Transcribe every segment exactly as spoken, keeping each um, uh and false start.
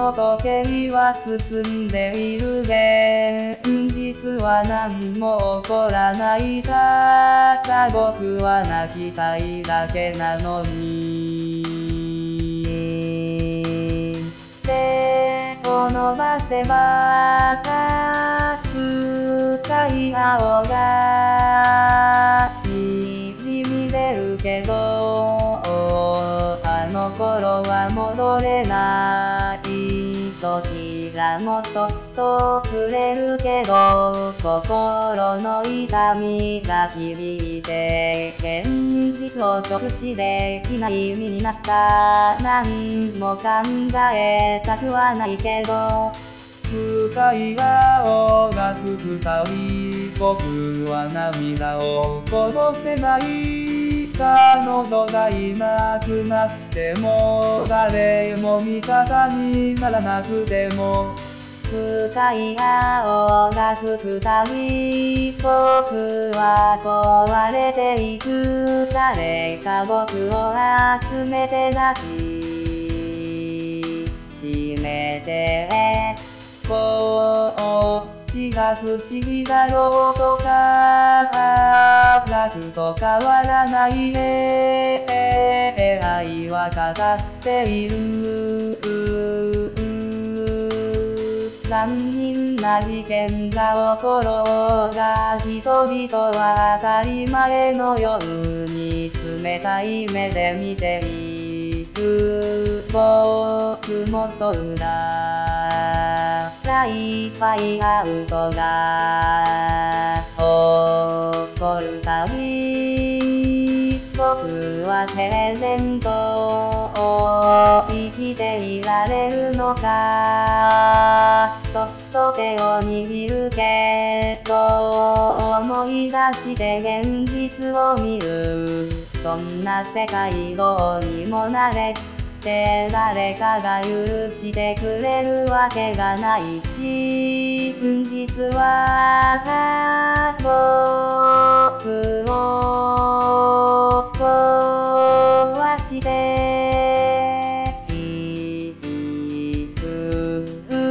の時計は進んでいる現実は何も起こらない。ただ僕は泣きたいだけなのに。手を伸ばせば深い青がにじみ出るけど、あの頃は戻れない。どちらもそっと触れるけど、心の痛みが響いて現実を直視できない身になった。何も考えたくはないけど、深い青が吹くたび僕は涙をこぼせない。彼女がいなくなっても、誰も味方にならなくても、深い青が吹くたび僕は壊れていく。誰か僕を集めて抱きしめて、こっちが不思議だろうとか楽と変わらないね。愛はかかっている。残忍な事件が起ころうが、人々は当たり前のように冷たい目で見ている。僕もそうだ。ライファイアウトが起こるたび、僕は平然と生きていられるのか。そっと手を握るけど、思い出して現実を見る。そんな世界どうにもなれって誰かが許してくれるわけがない。真実は僕を壊していく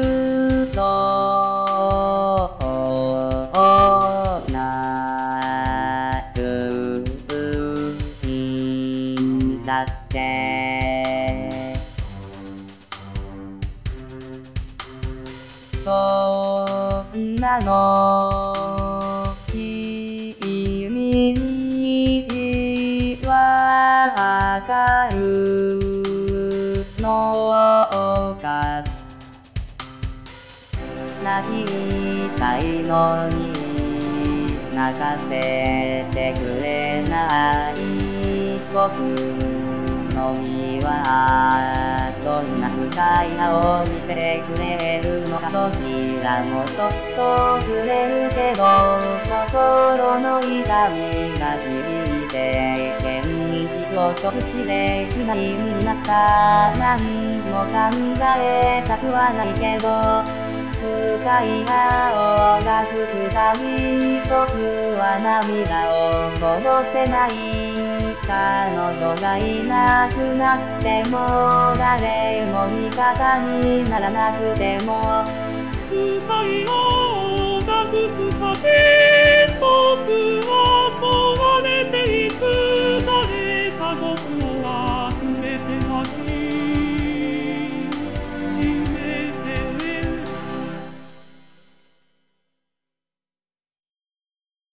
どうなるんだってそんなの君にはわかるのか。泣きたいのに泣かせてくれない僕の身はどんな深い青を見せてくれるのか。どちらもそっと触れるけど、心の痛みが響いて現実を直視できない身になった。何も考えたくはないけど、深い青が吹くたび僕は涙をこぼせない。彼女がいなくなっても、誰も味方にならなくても、深い